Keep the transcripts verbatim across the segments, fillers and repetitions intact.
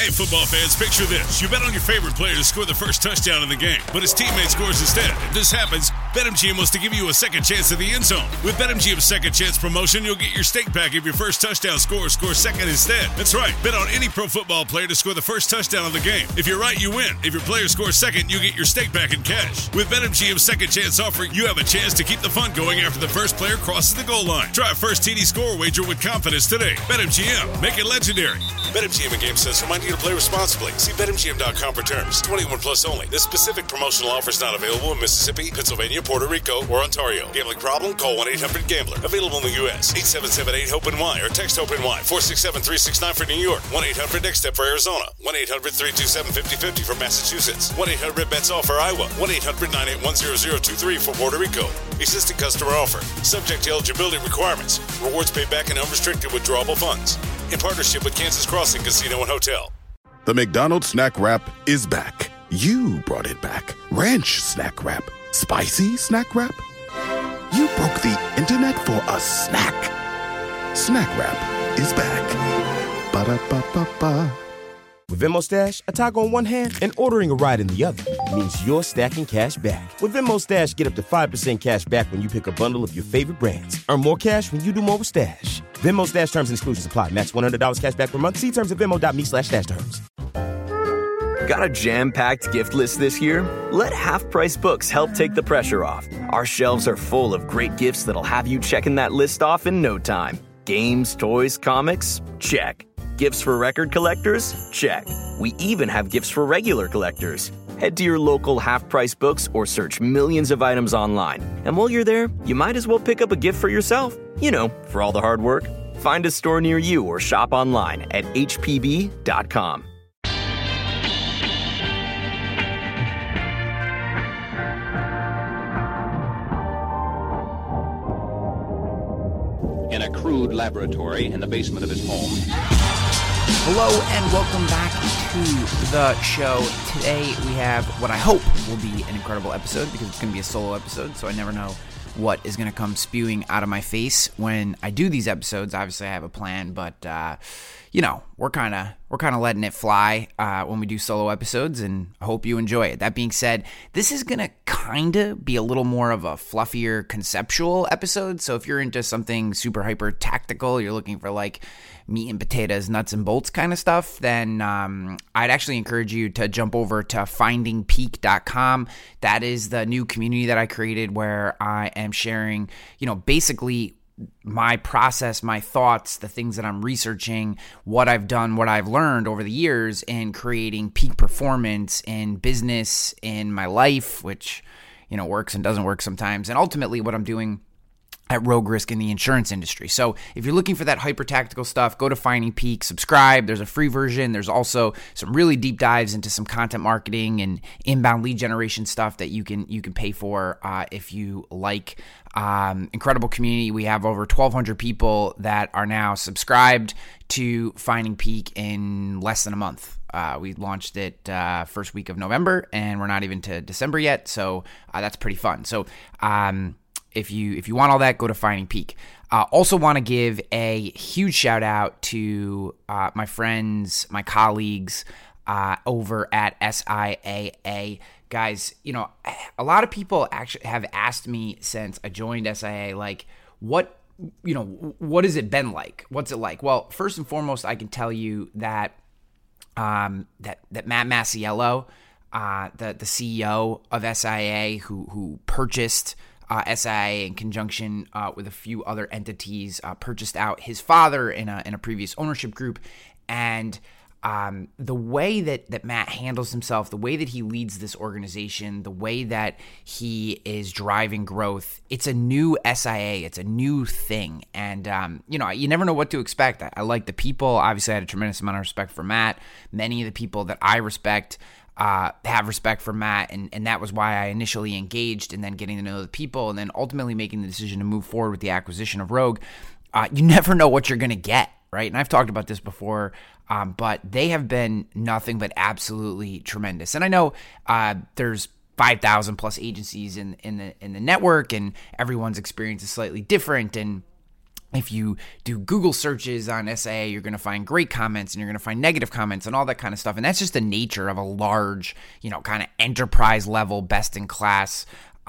Hey, football fans, picture this. You bet on your favorite player to score the first touchdown in the game, but his teammate scores instead. If this happens, BetMGM wants to give you a second chance at the end zone. With BetMGM's second chance promotion, you'll get your stake back if your first touchdown scorer scores second instead. That's right. Bet on any pro football player to score the first touchdown of the game. If you're right, you win. If your player scores second, you get your stake back in cash. With BetMGM's second chance offer, you have a chance to keep the fun going after the first player crosses the goal line. Try a first T D score wager with confidence today. BetMGM. Make it legendary. BetMGM and GameSense remind you to play responsibly. See Bet M G M dot com for terms. twenty-one plus only. This specific promotional offer is not available in Mississippi, Pennsylvania, Puerto Rico, or Ontario. Gambling problem? Call one eight hundred gambler. Available in the U S eight seven seven eight hope N Y or text HOPE-NY. four six seven three six nine for New York. one eight hundred next step for Arizona. one eight hundred three two seven five zero five zero for Massachusetts. one eight hundred bets all for Iowa. one eight hundred nine eight one zero zero two three for Puerto Rico. Existing customer offer. Subject to eligibility requirements. Rewards paid back in unrestricted withdrawable funds. In partnership with Kansas Crossing Casino and Hotel. The McDonald's Snack Wrap is back. You brought it back. Ranch Snack Wrap. Spicy Snack Wrap. You broke the internet for a snack. Snack Wrap is back. Ba-da-ba-ba-ba. With Venmo Stash, a toggle on one hand and ordering a ride in the other means you're stacking cash back. With Venmo Stash, get up to five percent cash back when you pick a bundle of your favorite brands. Earn more cash when you do more with Stash. Venmo Stash terms and exclusions apply. Max one hundred dollars cash back per month. See terms at venmo.me slash stash terms. Got a jam-packed gift list this year? Let Half Price Books help take the pressure off. Our shelves are full of great gifts that'll have you checking that list off in no time. Games, toys, comics? Check. Gifts for record collectors? Check. We even have gifts for regular collectors. Head to your local Half-Price Books or search millions of items online. And while you're there, you might as well pick up a gift for yourself. You know, for all the hard work. Find a store near you or shop online at h p b dot com. In a crude laboratory in the basement of his home. Hello and welcome back to the show. Today we have what I hope will be an incredible episode because it's going to be a solo episode, so I never know what is going to come spewing out of my face when I do these episodes. Obviously, I have a plan, but uh, you know, we're kind of we're kind of letting it fly uh, when we do solo episodes, and I hope you enjoy it. That being said, this is going to kind of be a little more of a fluffier conceptual episode. So if you're into something super hyper tactical, you're looking for like meat and potatoes, nuts and bolts kind of stuff, then um, I'd actually encourage you to jump over to finding peak dot com. That is the new community that I created where I am sharing, you know, basically my process, my thoughts, the things that I'm researching, what I've done, what I've learned over the years in creating peak performance in business, in my life, which, you know, works and doesn't work sometimes, and ultimately what I'm doing at Rogue Risk in the insurance industry. So if you're looking for that hyper tactical stuff, go to Finding Peak, subscribe. There's a free version. There's also some really deep dives into some content marketing and inbound lead generation stuff that you can you can pay for uh, if you like. Um, incredible community. We have over twelve hundred people that are now subscribed to Finding Peak in less than a month. Uh, we launched it uh, first week of November, and we're not even to December yet, so uh, that's pretty fun. So um, if you if you want all that, go to Finding Peak. Uh, also want to give a huge shout out to uh, my friends, my colleagues uh, over at S I A A. Guys, you know, a lot of people actually have asked me since I joined S I A, like, what, you know, what has it been like? What's it like? Well, first and foremost, I can tell you that um, that that Matt Masiello, uh, the the C E O of S I A, who who purchased uh, S I A in conjunction uh, with a few other entities, uh, purchased out his father in a in a previous ownership group, and Um, the way that, that Matt handles himself, the way that he leads this organization, the way that he is driving growth, it's a new S I A. It's a new thing. And, um, you know, you never know what to expect. I, I like the people. Obviously, I had a tremendous amount of respect for Matt. Many of the people that I respect uh, have respect for Matt. And, and that was why I initially engaged, and then getting to know the people, and then ultimately making the decision to move forward with the acquisition of Rogue. Uh, you never know what you're going to get, right? And I've talked about this before. Um, but they have been nothing but absolutely tremendous. And I know uh, there's five thousand plus agencies in in the in the network, and everyone's experience is slightly different. And if you do Google searches on S I A, you're going to find great comments and you're going to find negative comments and all that kind of stuff. And that's just the nature of a large, you know, kind of enterprise level, best in class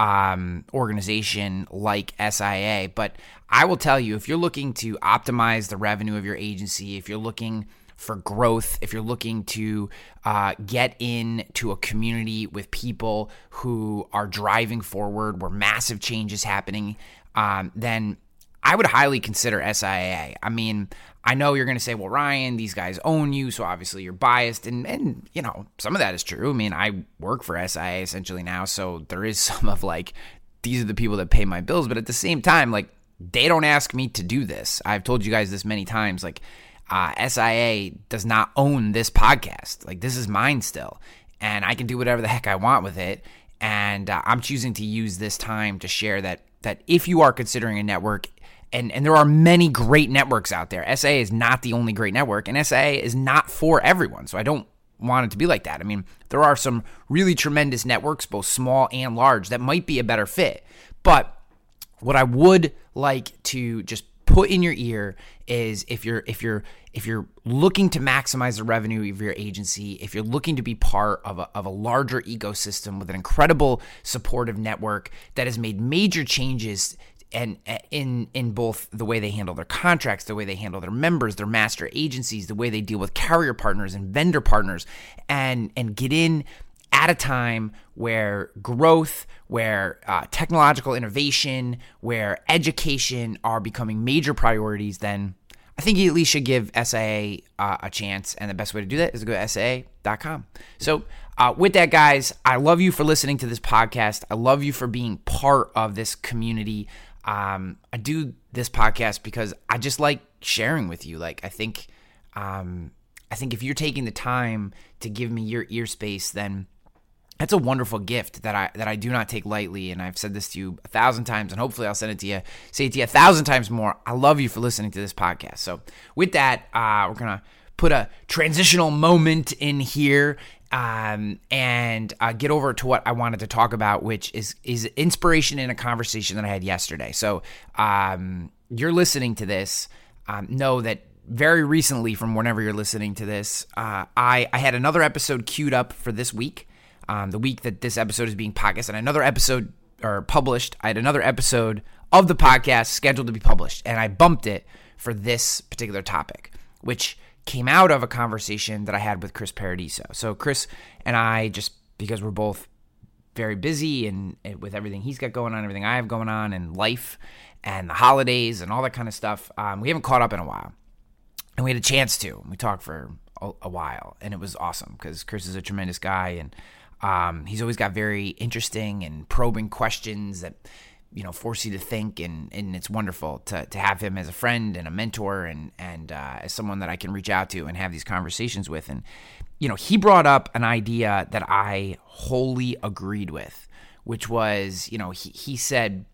um, organization like S I A. But I will tell you, if you're looking to optimize the revenue of your agency, if you're looking for growth, if you're looking to uh, get into a community with people who are driving forward, where massive change is happening, um, then I would highly consider S I A. I mean, I know you're going to say, well, Ryan, these guys own you, so obviously you're biased. And, and, you know, some of that is true. I mean, I work for S I A essentially now, so there is some of like, these are the people that pay my bills. But at the same time, like, they don't ask me to do this. I've told you guys this many times. Like, uh, S I A does not own this podcast. Like, this is mine still. And I can do whatever the heck I want with it. And uh, I'm choosing to use this time to share that that if you are considering a network, And and there are many great networks out there. S I A is not the only great network, and S I A is not for everyone. So I don't want it to be like that. I mean, there are some really tremendous networks, both small and large, that might be a better fit. But what I would like to just put in your ear is if you're if you're if you're looking to maximize the revenue of your agency, if you're looking to be part of a, of a larger ecosystem with an incredible supportive network that has made major changes and in in both the way they handle their contracts, the way they handle their members, their master agencies, the way they deal with carrier partners and vendor partners, and and get in at a time where growth, where uh, technological innovation, where education are becoming major priorities, then I think you at least should give S I A uh, a chance. And the best way to do that is to go to S I A dot com. So uh, with that, guys, I love you for listening to this podcast. I love you for being part of this community. Um, I do this podcast because I just like sharing with you. Like, I think, um, I think if you're taking the time to give me your ear space, then that's a wonderful gift that I, that I do not take lightly. And I've said this to you a thousand times, and hopefully I'll send it to you, say it to you a thousand times more. I love you for listening to this podcast. So with that, uh, we're going to put a transitional moment in here. Um, and uh, get over to what I wanted to talk about, which is is inspiration in a conversation that I had yesterday. So um, you're listening to this, um, know that very recently, from whenever you're listening to this, uh, I, I had another episode queued up for this week, um, the week that this episode is being podcasted, and another episode or published. I had another episode of the podcast scheduled to be published, and I bumped it for this particular topic, which came out of a conversation that I had with Chris Paradiso. So Chris and I, just because we're both very busy and, and with everything he's got going on, everything I have going on, and life and the holidays and all that kind of stuff, um, we haven't caught up in a while. And we had a chance to. We talked for a, a while, and it was awesome because Chris is a tremendous guy, and um, he's always got very interesting and probing questions that, you know, force you to think, and, and it's wonderful to to have him as a friend and a mentor, and and uh, as someone that I can reach out to and have these conversations with. And, you know, he brought up an idea that I wholly agreed with, which was, you know, he, he said,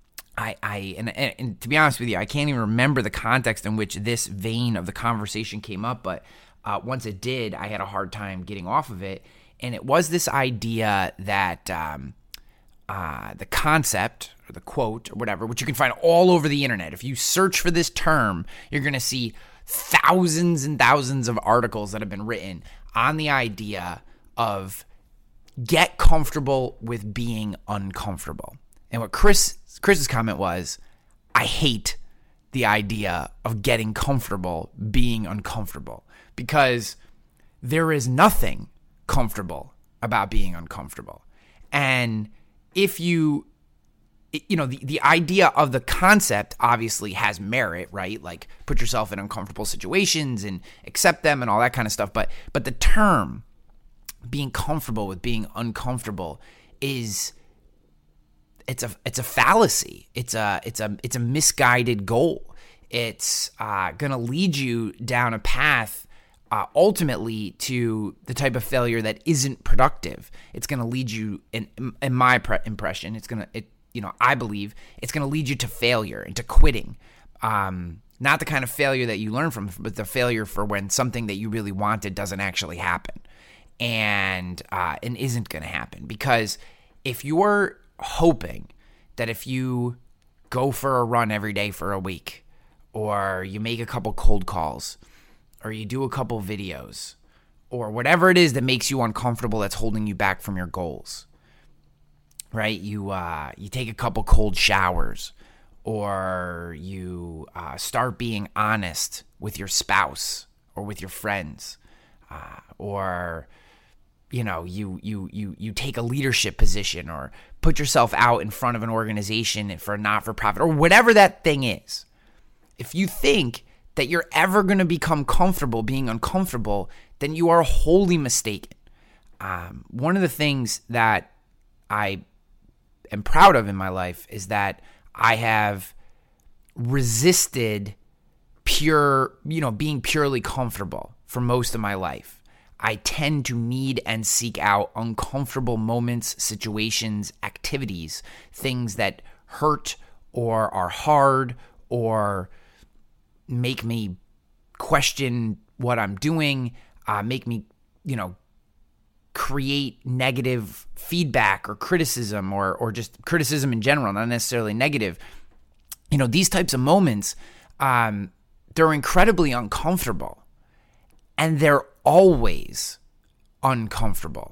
I, I and, and, and to be honest with you, I can't even remember the context in which this vein of the conversation came up, but uh, once it did, I had a hard time getting off of it. And it was this idea that um, uh, the concept or the quote or whatever, which you can find all over the internet. If you search for this term, you're going to see thousands and thousands of articles that have been written on the idea of get comfortable with being uncomfortable. And what Chris Chris's comment was, I hate the idea of getting comfortable being uncomfortable, because there is nothing comfortable about being uncomfortable. And if you, you know, the, the idea of the concept obviously has merit, right? Like, put yourself in uncomfortable situations and accept them and all that kind of stuff. But but the term being comfortable with being uncomfortable is it's a it's a fallacy. It's a it's a it's a misguided goal. It's uh, gonna lead you down a path uh, ultimately to the type of failure that isn't productive. It's gonna lead you, in in my pre- impression, it's gonna it you know I believe it's gonna lead you to failure and to quitting. Um, not the kind of failure that you learn from, but the failure for when something that you really wanted doesn't actually happen, and uh, and isn't gonna happen. Because if you're hoping that if you go for a run every day for a week, or you make a couple cold calls, or you do a couple videos, or whatever it is that makes you uncomfortable that's holding you back from your goals, right? You uh, you take a couple cold showers, or you uh, start being honest with your spouse or with your friends, uh, or you know you you you you take a leadership position, or put yourself out in front of an organization for a not-for-profit, or whatever that thing is. If you think that you're ever going to become comfortable being uncomfortable, then you are wholly mistaken. Um, one of the things that I am proud of in my life is that I have resisted pure, you know, being purely comfortable for most of my life. I tend to need and seek out uncomfortable moments, situations, activities, things that hurt or are hard or make me question what I'm doing, uh, make me, you know, create negative feedback or criticism or or just criticism in general, not necessarily negative. You know, these types of moments, um, they're incredibly uncomfortable, and they're always uncomfortable.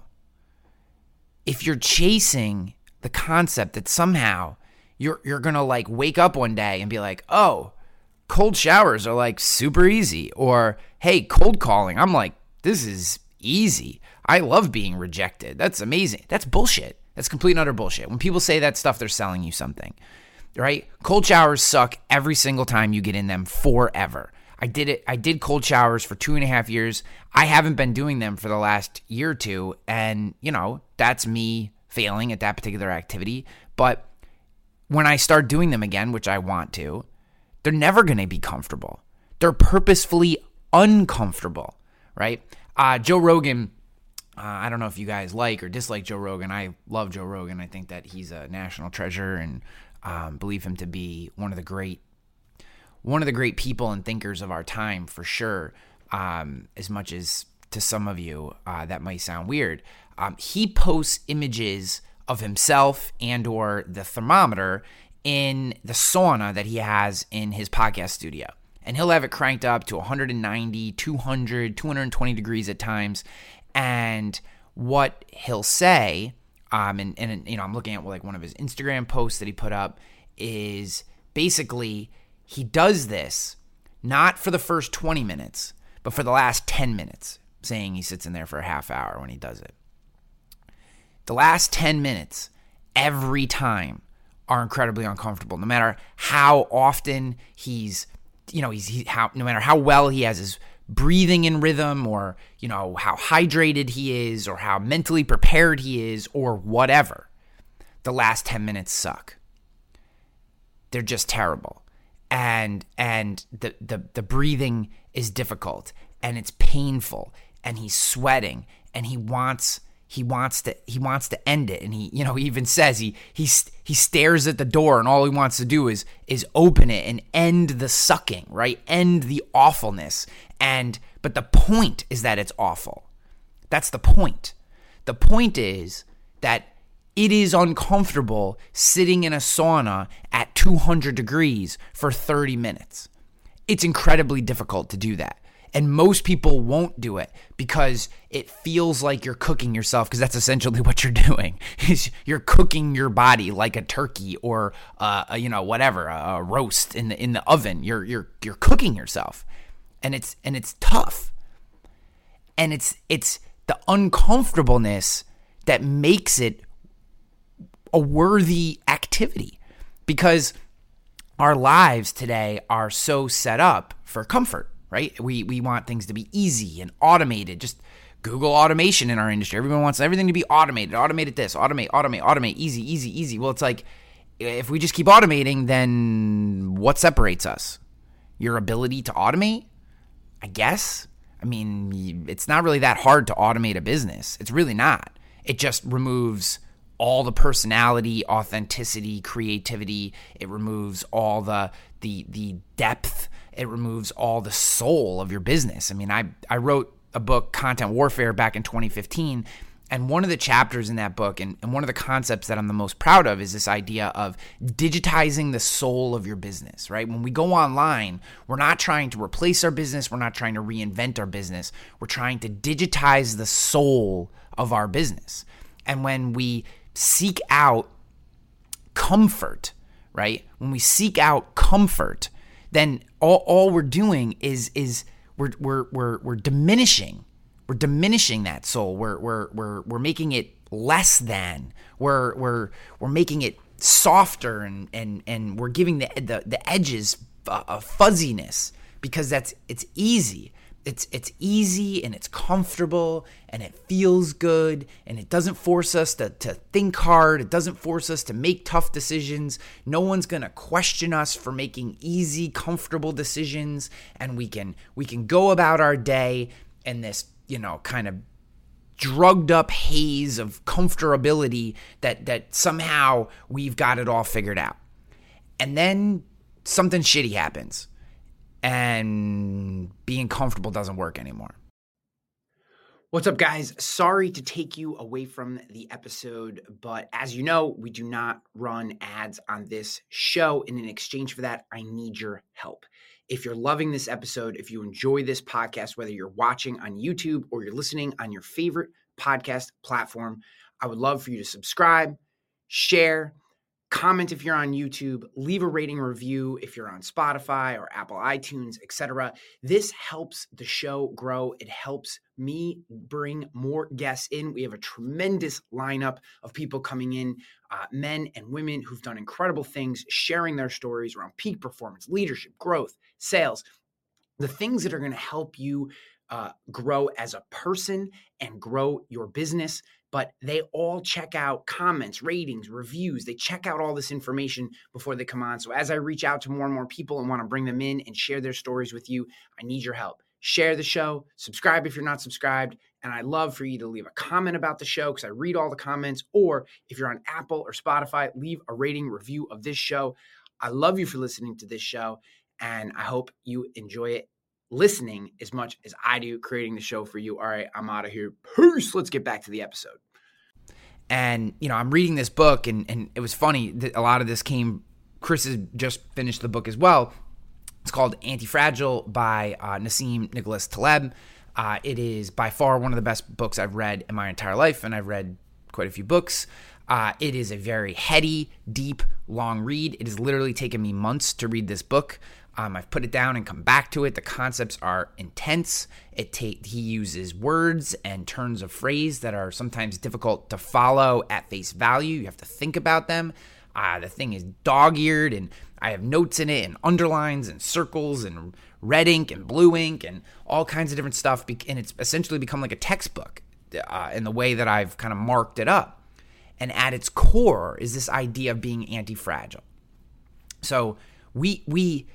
If you're chasing the concept that somehow you're you're gonna like wake up one day and be like, oh, cold showers are like super easy, or hey, cold calling, I'm like, this is easy. I love being rejected. That's amazing. That's bullshit. That's complete and utter bullshit. When people say that stuff, they're selling you something, right? Cold showers suck every single time you get in them forever. I did it. I did cold showers for two and a half years. I haven't been doing them for the last year or two. And, you know, that's me failing at that particular activity. But when I start doing them again, which I want to, they're never going to be comfortable. They're purposefully uncomfortable, right? Uh, Joe Rogan, uh, I don't know if you guys like or dislike Joe Rogan. I love Joe Rogan. I think that he's a national treasure and um, believe him to be one of the great one of the great people and thinkers of our time, for sure, um, as much as to some of you uh, that might sound weird. Um, he posts images of himself and or the thermometer in the sauna that he has in his podcast studio. And he'll have it cranked up to one ninety, two hundred, two hundred twenty degrees at times. And what he'll say, um, and, and you know, I'm looking at like one of his Instagram posts that he put up, is basically he does this not for the first twenty minutes, but for the last ten minutes, saying he sits in there for a half hour when he does it. The last ten minutes, every time, are incredibly uncomfortable, no matter how often he's, you know, he's, he, how, no matter how well he has his breathing in rhythm, or, you know, how hydrated he is, or how mentally prepared he is, or whatever. The last ten minutes suck. They're just terrible. And, and the, the, the breathing is difficult, and it's painful, and he's sweating, and he wants He wants to he wants to end it, and he you know he even says he he he stares at the door, and all he wants to do is is open it and end the sucking, right? End the awfulness. And but the point is that it's awful. That's the point. The point is that it is uncomfortable sitting in a sauna at two hundred degrees for thirty minutes. It's incredibly difficult to do that. And most people won't do it because it feels like you're cooking yourself, because that's essentially what you're doing. Is you're cooking your body like a turkey or uh, a, you know whatever a roast in the in the oven. You're you're you're cooking yourself, and it's and it's tough. And it's it's the uncomfortableness that makes it a worthy activity, because our lives today are so set up for comfort. Right? We we want things to be easy and automated. Just Google automation in our industry. Everyone wants everything to be automated. Automate this. Automate, automate, automate. Easy, easy, easy. Well, it's like, if we just keep automating, then what separates us? Your ability to automate? I guess. I mean, it's not really that hard to automate a business. It's really not. It just removes all the personality, authenticity, creativity. It removes all the the the depth. It removes all the soul of your business. I mean, I, I wrote a book, Content Warfare, back in twenty fifteen, And one of the chapters in that book, and, and one of the concepts that I'm the most proud of, is this idea of digitizing the soul of your business, right? When we go online, we're not trying to replace our business. We're not trying to reinvent our business. We're trying to digitize the soul of our business. And when we seek out comfort, right? When we seek out comfort, then all, all we're doing is is we're we're we're we're diminishing. We're diminishing that soul. We're we're we're we're making it less than. We're we're we're making it softer, and and and we're giving the the, the edges a, a fuzziness, because that's it's easy. It's it's easy and it's comfortable and it feels good, and it doesn't force us to to think hard. It doesn't force us to make tough decisions. No one's gonna question us for making easy, comfortable decisions, and we can we can go about our day in this, you know, kind of drugged up haze of comfortability that that somehow we've got it all figured out. And then something shitty happens, and being comfortable doesn't work anymore. What's up, guys? Sorry to take you away from the episode, but as you know, we do not run ads on this show. And in exchange for that, I need your help. If you're loving this episode, if you enjoy this podcast, whether you're watching on YouTube or you're listening on your favorite podcast platform, I would love for you to subscribe, share, comment if you're on YouTube, leave a rating or review if you're on Spotify or Apple iTunes, et cetera. This helps the show grow. It helps me bring more guests in. We have a tremendous lineup of people coming in, uh, men and women who've done incredible things, sharing their stories around peak performance, leadership, growth, sales, the things that are going to help you uh, grow as a person and grow your business. But they all check out comments, ratings, reviews. They check out all this information before they come on. So as I reach out to more and more people and want to bring them in and share their stories with you, I need your help. Share the show, subscribe if you're not subscribed, and I'd love for you to leave a comment about the show, because I read all the comments. Or if you're on Apple or Spotify, leave a rating review of this show. I love you for listening to this show, and I hope you enjoy it listening as much as I do creating the show for you. All right, I'm out of here. Peace. Let's get back to the episode. And, you know, I'm reading this book, and, and it was funny that a lot of this came, Chris has just finished the book as well. It's called Anti-Fragile by uh, Nassim Nicholas Taleb. Uh, it is by far one of the best books I've read in my entire life, and I've read quite a few books. Uh, it is a very heady, deep, long read. It has literally taken me months to read this book. Um, I've put it down and come back to it. The concepts are intense. It ta- he uses words and turns of phrase that are sometimes difficult to follow at face value. You have to think about them. Uh, the thing is dog-eared, and I have notes in it, and underlines, and circles, and red ink, and blue ink, and all kinds of different stuff. And it's essentially become like a textbook uh, in the way that I've kind of marked it up. And at its core is this idea of being anti-fragile. So we we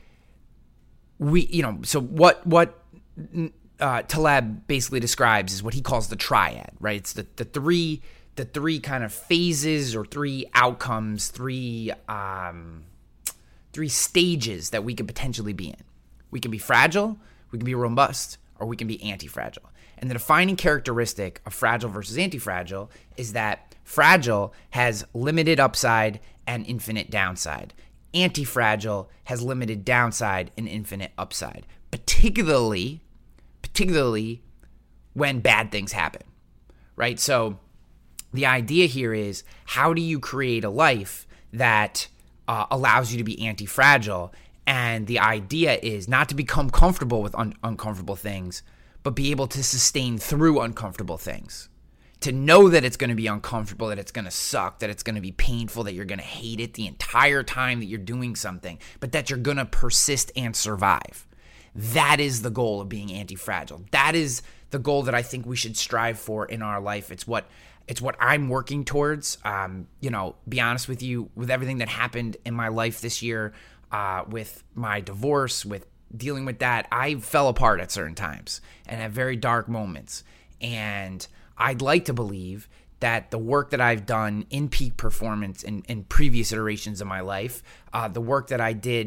we you know so what what uh, Taleb basically describes is what he calls the triad, right? It's the the three. The three kind of phases or three outcomes, three um, three stages that we could potentially be in. We can be fragile, we can be robust, or we can be anti-fragile. And the defining characteristic of fragile versus anti-fragile is that fragile has limited upside and infinite downside. Anti-fragile has limited downside and infinite upside, particularly, particularly when bad things happen, right? So the idea here is, how do you create a life that uh, allows you to be anti-fragile? And the idea is not to become comfortable with un- uncomfortable things, but be able to sustain through uncomfortable things. To know that it's going to be uncomfortable, that it's going to suck, that it's going to be painful, that you're going to hate it the entire time that you're doing something, but that you're going to persist and survive. That is the goal of being anti-fragile. That is the goal that I think we should strive for in our life. It's what It's what I'm working towards. Um, you know, be honest with you, with everything that happened in my life this year, uh, with my divorce, with dealing with that, I fell apart at certain times and at very dark moments. And I'd like to believe that the work that I've done in peak performance in, in previous iterations of my life, uh, the work that I did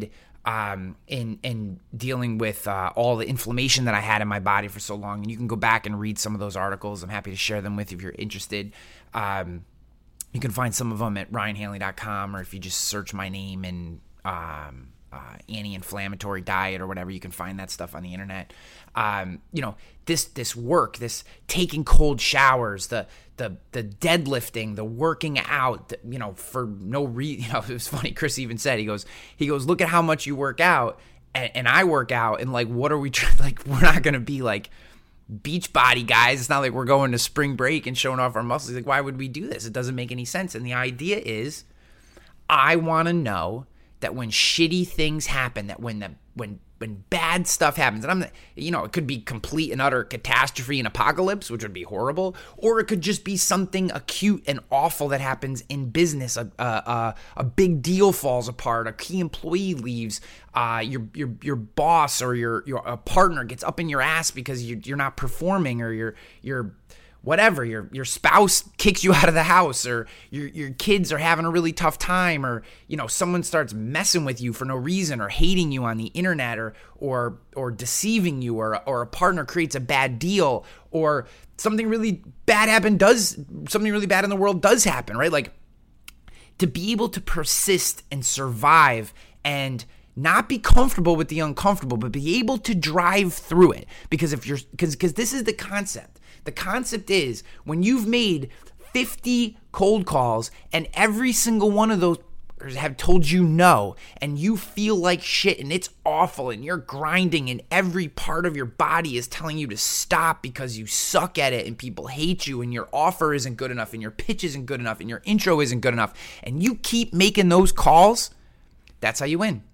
um, in in dealing with uh, all the inflammation that I had in my body for so long. And you can go back and read some of those articles. I'm happy to share them with you if you're interested. Um, you can find some of them at ryan hanley dot com, or if you just search my name and um, uh, anti-inflammatory diet or whatever, you can find that stuff on the internet. Um, you know, this this work, this taking cold showers, the the the deadlifting, the working out, the, you know, for no reason. You know, it was funny. Chris even said, he goes, he goes, look at how much you work out, and, and I work out, and like, what are we trying? Like, we're not gonna be like beach body guys. It's not like we're going to spring break and showing off our muscles. Like, why would we do this? It doesn't make any sense. And the idea is, I want to know that when shitty things happen, that when the when when bad stuff happens, and I'm, you know, it could be complete and utter catastrophe and apocalypse, which would be horrible, or it could just be something acute and awful that happens in business. A a, a big deal falls apart, a key employee leaves, uh, your your your boss or your your a partner gets up in your ass because you you're not performing, or your your whatever, your your spouse kicks you out of the house, or your your kids are having a really tough time, or, you know, someone starts messing with you for no reason, or hating you on the internet, or or or deceiving you, or or a partner creates a bad deal, or something really bad happen does something really bad in the world does happen, right? Like, to be able to persist and survive and not be comfortable with the uncomfortable, but be able to drive through it. Because if you're because because this is the concept. The concept is, when you've made fifty cold calls and every single one of those have told you no, and you feel like shit and it's awful and you're grinding and every part of your body is telling you to stop because you suck at it and people hate you and your offer isn't good enough and your pitch isn't good enough and your intro isn't good enough, and you keep making those calls, that's how you win.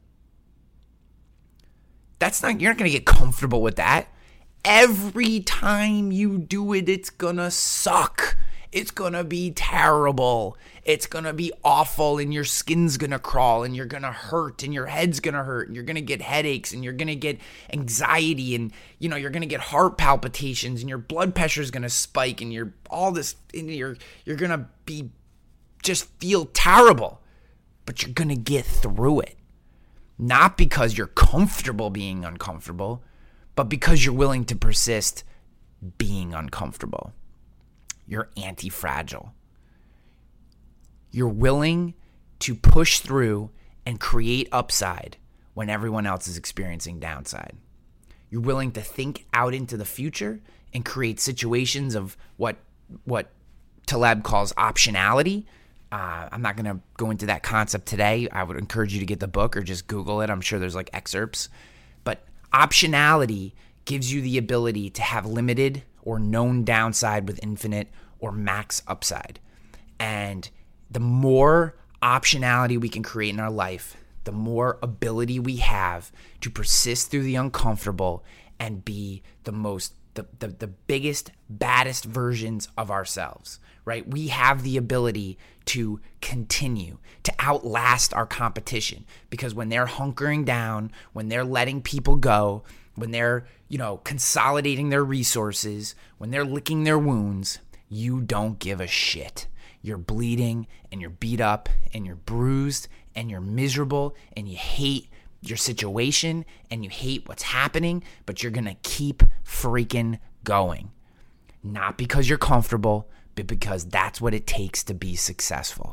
That's not, you're not going to get comfortable with that. Every time you do it, it's gonna suck. It's gonna be terrible. It's gonna be awful, and your skin's gonna crawl, and you're gonna hurt, and your head's gonna hurt, and you're gonna get headaches, and you're gonna get anxiety, and, you know, you're gonna get heart palpitations, and your blood pressure's gonna spike, and you're all this, and you're you're gonna be just feel terrible, but you're gonna get through it. Not because you're comfortable being uncomfortable, but because you're willing to persist being uncomfortable. You're anti-fragile. You're willing to push through and create upside when everyone else is experiencing downside. You're willing to think out into the future and create situations of what what Taleb calls optionality. Uh, I'm not going to go into that concept today. I would encourage you to get the book or just Google it. I'm sure there's like excerpts. But optionality gives you the ability to have limited or known downside with infinite or max upside. And the more optionality we can create in our life, the more ability we have to persist through the uncomfortable and be the most, the, the, the biggest, baddest versions of ourselves, right? We have the ability to continue, to outlast our competition, because when they're hunkering down, when they're letting people go, when they're, you know, consolidating their resources, when they're licking their wounds, you don't give a shit. You're bleeding and you're beat up and you're bruised and you're miserable and you hate your situation and you hate what's happening, but you're going to keep freaking going. Not because you're comfortable, but because that's what it takes to be successful.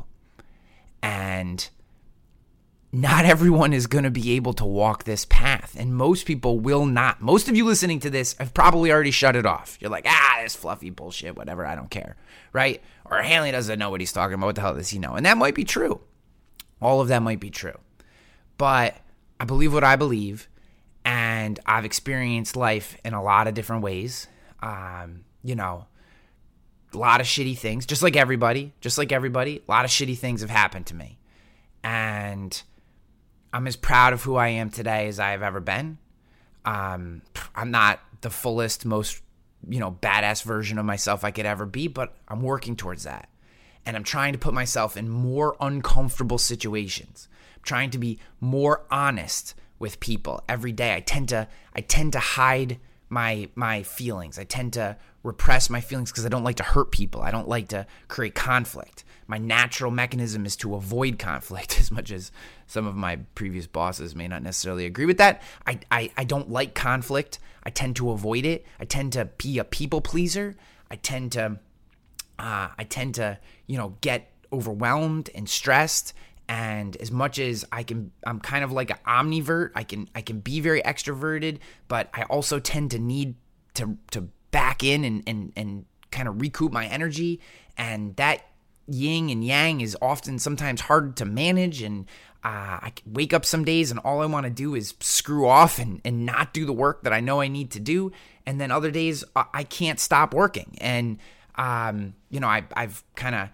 And not everyone is going to be able to walk this path, and most people will not. Most of you listening to this have probably already shut it off. You're like, ah, this fluffy bullshit, whatever, I don't care, right? Or Hanley doesn't know what he's talking about. What the hell does he know? And that might be true. All of that might be true. But I believe what I believe, and I've experienced life in a lot of different ways. Um, you know, a lot of shitty things, just like everybody, just like everybody, a lot of shitty things have happened to me. And I'm as proud of who I am today as I have ever been. Um, I'm not the fullest, most, you know, badass version of myself I could ever be, but I'm working towards that. And I'm trying to put myself in more uncomfortable situations. I'm trying to be more honest with people every day. I tend to, I tend to hide my my feelings. I tend to repress my feelings because I don't like to hurt people. I don't like to create conflict. My natural mechanism is to avoid conflict, as much as some of my previous bosses may not necessarily agree with that. I, I, I don't like conflict. I tend to avoid it. I tend to be a people pleaser. I tend to, uh, I tend to, you know, get overwhelmed and stressed. And as much as I can, I'm kind of like an omnivert. I can, I can be very extroverted, but I also tend to need to, to back in and, and, and kind of recoup my energy. And that yin and yang is often sometimes hard to manage. And uh, I wake up some days and all I want to do is screw off and, and not do the work that I know I need to do. And then other days uh, I can't stop working. And, um, you know, I, I've kind of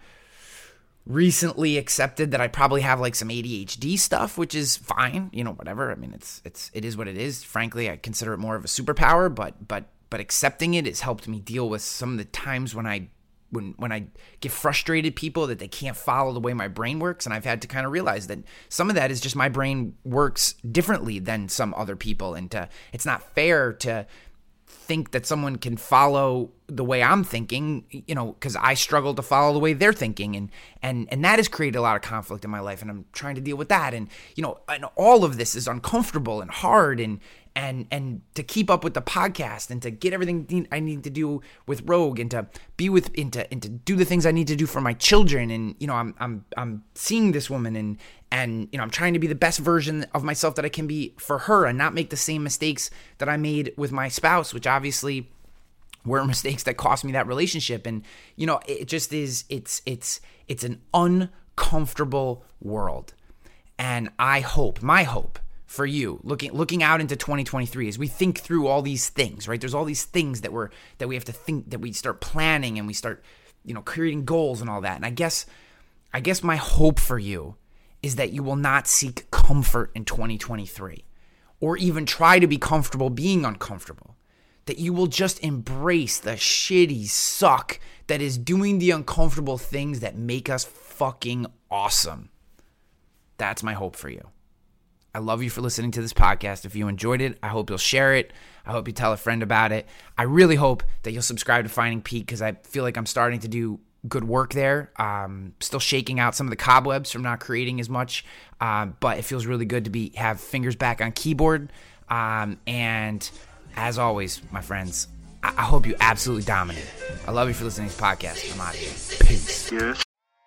recently accepted that I probably have like some A D H D stuff, which is fine, you know, whatever. I mean, it's, it's, it is what it is. Frankly, I consider it more of a superpower, but, but, but accepting it has helped me deal with some of the times when I, when, when I get frustrated people that they can't follow the way my brain works. And I've had to kind of realize that some of that is just my brain works differently than some other people. And to, it's not fair to think that someone can follow the way I'm thinking, you know, because I struggle to follow the way they're thinking, and and and that has created a lot of conflict in my life, and I'm trying to deal with that. And you know, and all of this is uncomfortable and hard, and and and to keep up with the podcast and to get everything I need to do with Rogue, and to be with and to and to do the things I need to do for my children. And you know, I'm I'm I'm seeing this woman, and and you know, I'm trying to be the best version of myself that I can be for her, and not make the same mistakes that I made with my spouse, which obviously were mistakes that cost me that relationship. And you know, it just is, it's it's it's an uncomfortable world. And I hope, my hope for you, looking looking out into twenty twenty-three, as we think through all these things, right? There's all these things that we're that we have to think, that we start planning, and we start, you know, creating goals and all that. And I guess I guess my hope for you is that you will not seek comfort in twenty twenty-three, or even try to be comfortable being uncomfortable. That you will just embrace the shitty suck that is doing the uncomfortable things that make us fucking awesome. That's my hope for you. I love you for listening to this podcast. If you enjoyed it, I hope you'll share it. I hope you tell a friend about it. I really hope that you'll subscribe to Finding Pete, because I feel like I'm starting to do good work there. Um, still shaking out some of the cobwebs from not creating as much, um, but it feels really good to be have fingers back on keyboard. Um, and as always, my friends, I, I hope you absolutely dominate. I love you for listening to this podcast. I'm out of here. Peace. Yes.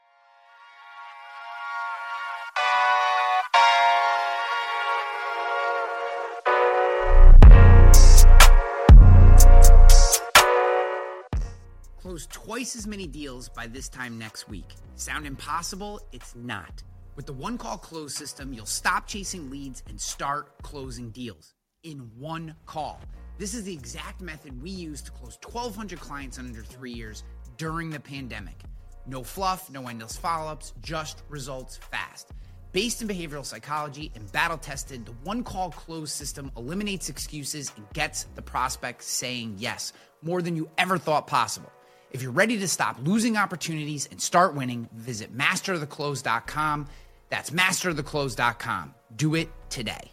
Close twice as many deals by this time next week. Sound impossible? It's not. With the One Call Close system, you'll stop chasing leads and start closing deals in one call. This is the exact method we used to close twelve hundred clients in under three years during the pandemic. No fluff, no endless follow-ups, just results fast. Based in behavioral psychology and battle-tested, the One Call Close system eliminates excuses and gets the prospect saying yes, more than you ever thought possible. If you're ready to stop losing opportunities and start winning, visit master of the close dot com. That's master of the close dot com. Do it today.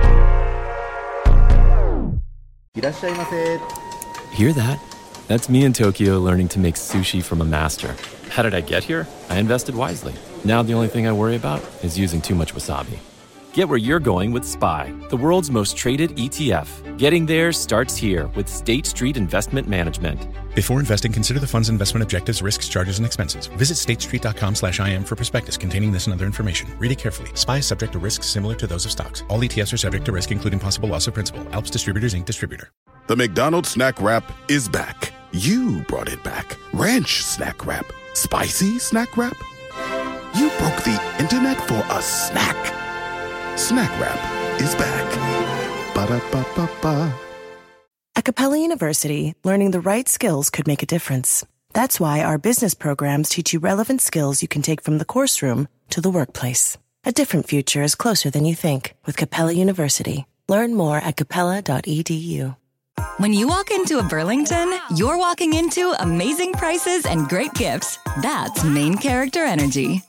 Hear that? That's me in Tokyo learning to make sushi from a master. How did I get here? I invested wisely. Now the only thing I worry about is using too much wasabi. Get where you're going with S P Y, the world's most traded E T F. Getting there starts here with State Street Investment Management. Before investing, consider the fund's investment objectives, risks, charges, and expenses. Visit statestreet.com slash IM for prospectus containing this and other information. Read it carefully. S P Y is subject to risks similar to those of stocks. All E T Fs are subject to risk, including possible loss of principal. Alps Distributors, Incorporated Distributor. The McDonald's Snack Wrap is back. You brought it back. Ranch Snack Wrap. Spicy Snack Wrap. You broke the internet for a snack. Snack Wrap is back. Ba-da-ba-ba-ba. At Capella University, learning the right skills could make a difference. That's why our business programs teach you relevant skills you can take from the course room to the workplace. A different future is closer than you think with Capella University. Learn more at capella dot e d u. When you walk into a Burlington, you're walking into amazing prices and great gifts. That's main character energy.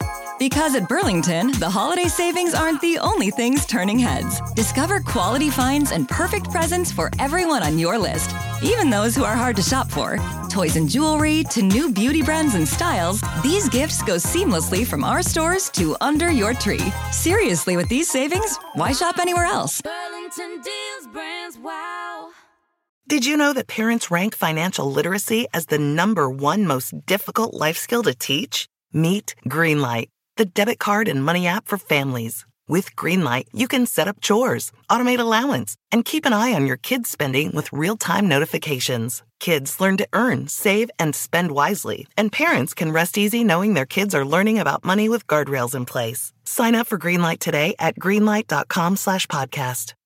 Because at Burlington, the holiday savings aren't the only things turning heads. Discover quality finds and perfect presents for everyone on your list, even those who are hard to shop for. Toys and jewelry to new beauty brands and styles, these gifts go seamlessly from our stores to under your tree. Seriously, with these savings, why shop anywhere else? Burlington deals, brands, wow. Did you know that parents rank financial literacy as the number one most difficult life skill to teach? Meet Greenlight, the debit card and money app for families. With Greenlight, you can set up chores, automate allowance, and keep an eye on your kids' spending with real-time notifications. Kids learn to earn, save, and spend wisely, and parents can rest easy knowing their kids are learning about money with guardrails in place. Sign up for Greenlight today at greenlight.com slash podcast.